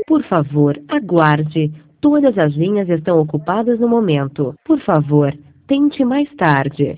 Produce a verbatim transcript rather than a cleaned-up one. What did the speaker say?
Por favor, aguarde. Todas as linhas estão ocupadas no momento. Por favor, tente mais tarde.